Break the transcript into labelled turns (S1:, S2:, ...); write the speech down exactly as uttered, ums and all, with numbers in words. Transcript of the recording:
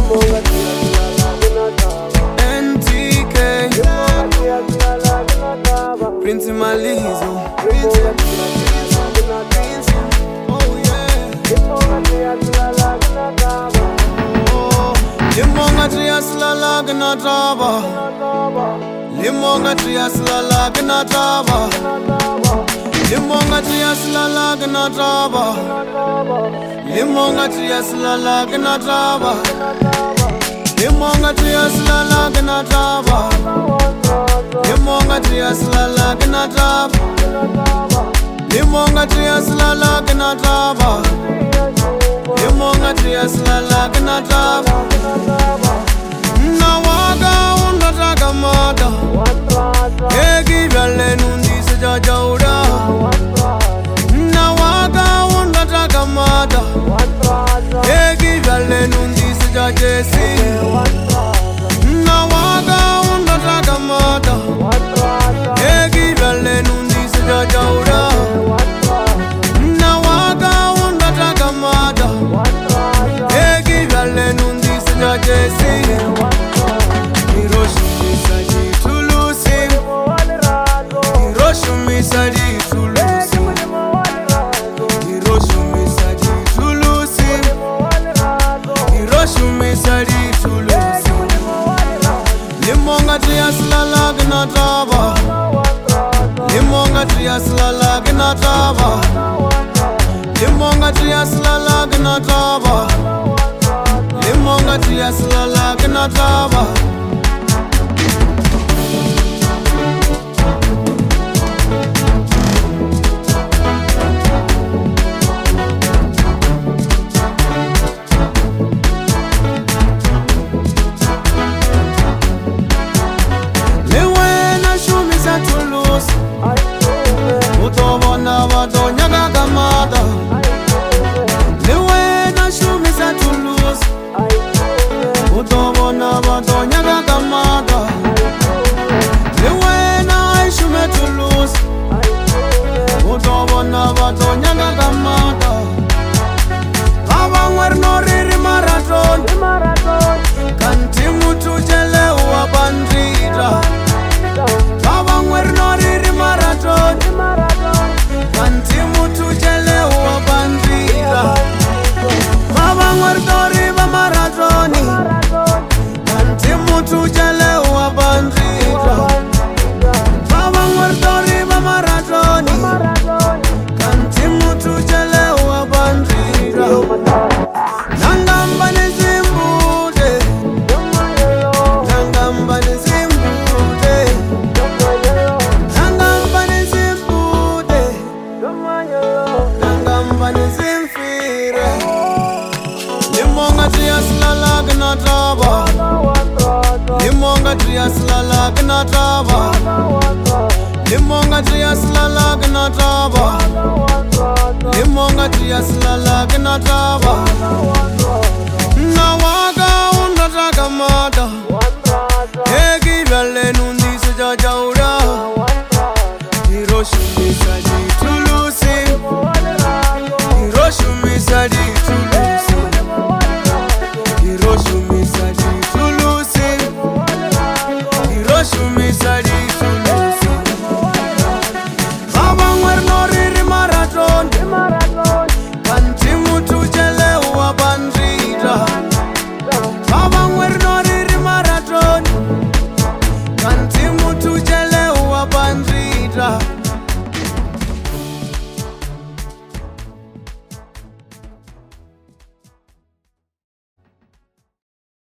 S1: N T K Prince Malizo. Oh yeah. Oh, limonga triaslala gnataba. Limonga triaslala gnataba. Limonga triaslala gnataba. Limonga triaslala gnataba. Limonga triaslala gnataba. Limonga triaslala gnataba. Limonga triaslala gnataba. Limonga triaslala gnataba. Nawaga undataka mada. Egi vyale nundi sejajauda. Nawaga undataka mada. Egi vyale nundi sejajesi. Nawaga undataka mada. Egi vyale nundi sejajauda. Nawaga undataka mada. Egi vyale nundi sejajesi. Hiroshu misaji tulusi. Hiroshu misaji tulusi. Hiroshu misaji tulusi. Hiroshu misaji tulusi. Limonga triaslala gnataba. Limonga triaslala gnataba. Limonga triaslala gnataba. Limonga triaslala gnataba. Liwena shumisa tulusi. Utobona badonyaga kamada. Liwena shumisa tulusi. Utobona badonyaga kamada. Liwena ishume tulusi. Utobona badonyaga kamada. Abangwer no riri marathon. Kanti mutu jele uwa bandita. Abangwer no riri marathon. Kanti mutu jele uwa bandita. Abangwer no riri marathon. Kanti mutu jele uwa bandita. Abangwer no riri marathon. Kanti mutu jele uwa bandita. Nangamba nizimbude. Nangamba nizimbude. Nangamba nizimbude. Nangamba nizimfire. Limonga triaslala gnataba. Limonga triaslala gnataba. Limonga triaslala gnataba. Limonga triaslala gnataba. Nawa